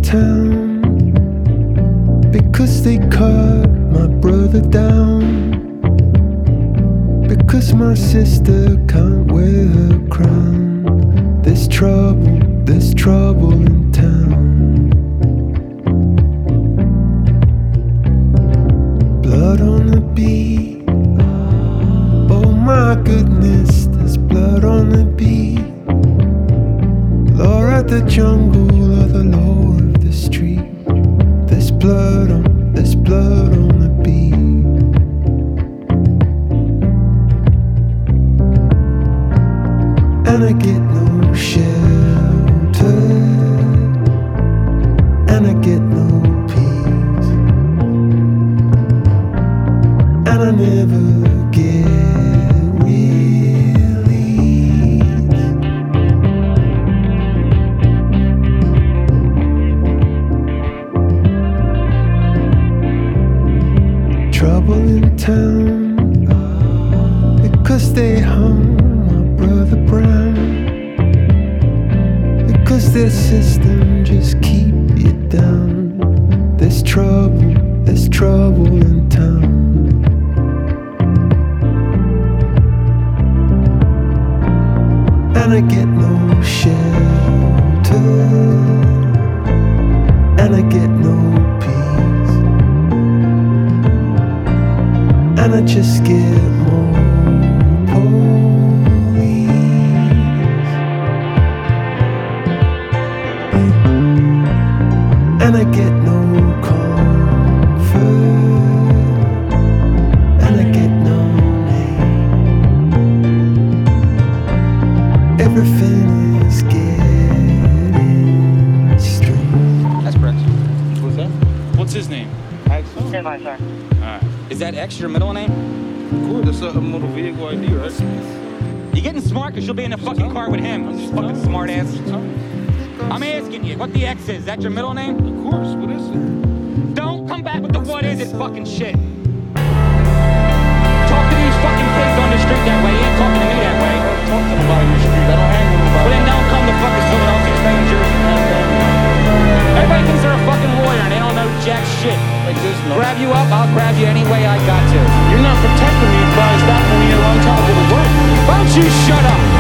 in town because they cut my brother down, because my sister can't wear her crown. There's trouble in town. Blood on the beat, oh my goodness, there's blood on the beat. Law of the jungle or the law of the street. There's blood on the beat. And I get no shelter, and I get no peace, and I never get released. Trouble in town because they hung my brother Brown, because their system just keep you down. There's trouble in town. And I get no shelter, and I get no peace, and I just get more police. And I get no comfort, and I get no name. Everything is getting strange. That's Brent. What's that? What's his name? Axel? Stand by, sir. Alright. Is that X your middle name? Cool, that's a motor vehicle ID, right? You getting smart because you'll be in the fucking car with him. You fucking smart ass. I'm asking you, what the X is that your middle name? Of course, what is it? Don't come back with the what is it fucking shit. Talk to these fucking kids on the street that way. You ain't talking to me that way. I don't talk to nobody in the street. I don't hang with nobody. Well then don't come to fucking Philadelphia strangers. Everybody thinks they're a fucking lawyer and they don't know jack shit. Like this, no. Grab you up, I'll grab you any way I got to. You're not protecting me by stopping me a long time to the work. Why don't you shut up?